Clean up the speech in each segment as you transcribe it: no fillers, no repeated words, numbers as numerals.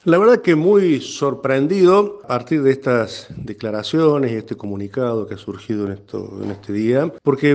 La verdad que muy sorprendido a partir de estas declaraciones y este comunicado que ha surgido en este día, porque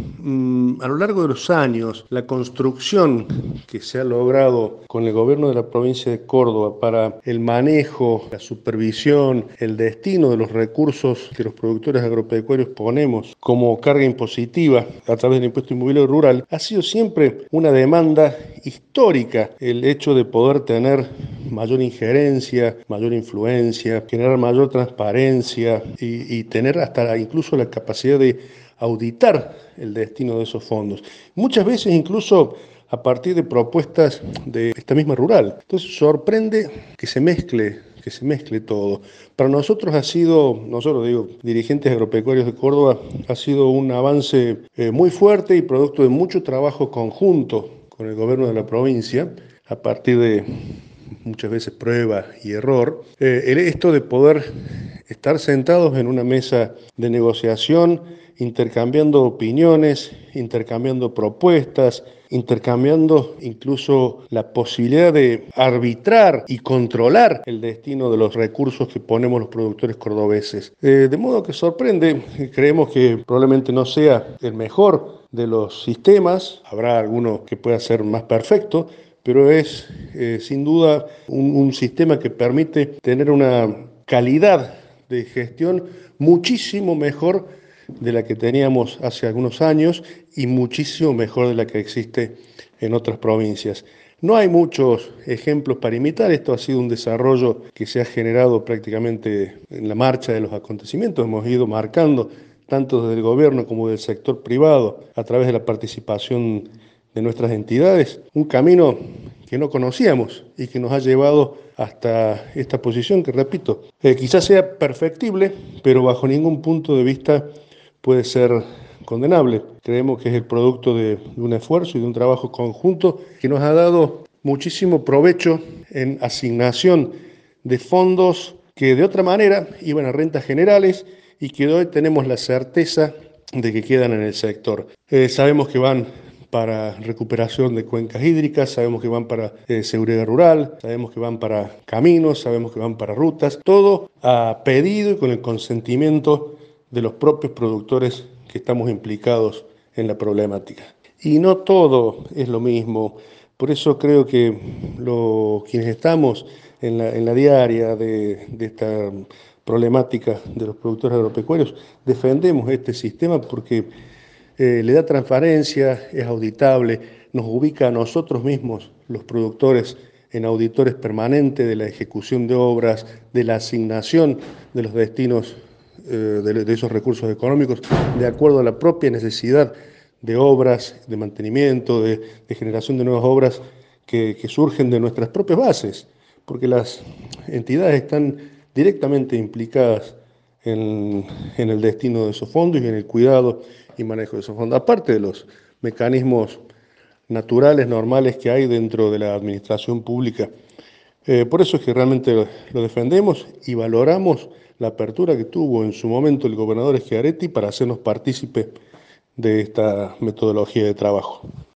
a lo largo de los años la construcción que se ha logrado con el gobierno de la provincia de Córdoba para el manejo, la supervisión, el destino de los recursos que los productores agropecuarios ponemos como carga impositiva a través del impuesto inmobiliario rural, ha sido siempre una demanda histórica el hecho de poder tener mayor injerencia, mayor influencia, generar mayor transparencia y tener hasta incluso la capacidad de auditar el destino de esos fondos. Muchas veces incluso a partir de propuestas de esta misma rural. Entonces sorprende que se mezcle todo. Para nosotros ha sido, nosotros digo, dirigentes agropecuarios de Córdoba, ha sido un avance muy fuerte y producto de mucho trabajo conjunto con el gobierno de la provincia, a partir de muchas veces prueba y error, esto de poder estar sentados en una mesa de negociación, intercambiando opiniones, intercambiando propuestas, intercambiando incluso la posibilidad de arbitrar y controlar el destino de los recursos que ponemos los productores cordobeses. De modo que sorprende, creemos que probablemente no sea el mejor de los sistemas, habrá alguno que pueda ser más perfecto, pero es sin duda un sistema que permite tener una calidad de gestión muchísimo mejor de la que teníamos hace algunos años y muchísimo mejor de la que existe en otras provincias. No hay muchos ejemplos para imitar, esto ha sido un desarrollo que se ha generado prácticamente en la marcha de los acontecimientos, hemos ido marcando tanto desde el gobierno como del sector privado a través de la participación de nuestras entidades, un camino que no conocíamos y que nos ha llevado hasta esta posición que, repito, quizás sea perfectible, pero bajo ningún punto de vista puede ser condenable. Creemos que es el producto de un esfuerzo y de un trabajo conjunto que nos ha dado muchísimo provecho en asignación de fondos que de otra manera iban a rentas generales y que hoy tenemos la certeza de que quedan en el sector. Sabemos que van para recuperación de cuencas hídricas, sabemos que van para seguridad rural, sabemos que van para caminos, sabemos que van para rutas, todo a pedido y con el consentimiento de los propios productores que estamos implicados en la problemática. Y no todo es lo mismo, por eso creo que quienes estamos en la diaria de esta problemática de los productores agropecuarios, defendemos este sistema porque le da transparencia, es auditable, nos ubica a nosotros mismos, los productores, en auditores permanentes de la ejecución de obras, de la asignación de los destinos de esos recursos económicos, de acuerdo a la propia necesidad de obras, de mantenimiento, de generación de nuevas obras que surgen de nuestras propias bases, porque las entidades están directamente implicadas en el destino de esos fondos y en el cuidado y manejo de esos fondos, aparte de los mecanismos naturales, normales que hay dentro de la administración pública. Por eso es que realmente lo defendemos y valoramos la apertura que tuvo en su momento el gobernador Schiaretti para hacernos partícipe de esta metodología de trabajo.